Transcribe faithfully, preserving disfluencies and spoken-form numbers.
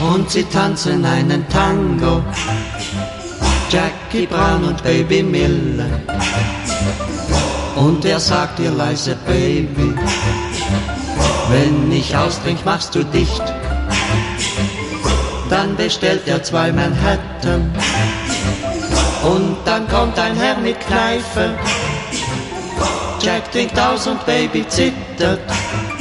und sie tanzen einen Tango. Jackie Brown und Baby Miller. Und er sagt ihr leise, Baby, wenn ich austrink, machst du dicht. Dann bestellt er zwei Manhattan. Und dann kommt ein Herr mit Kneife. Jack trinkt aus und Baby zittert.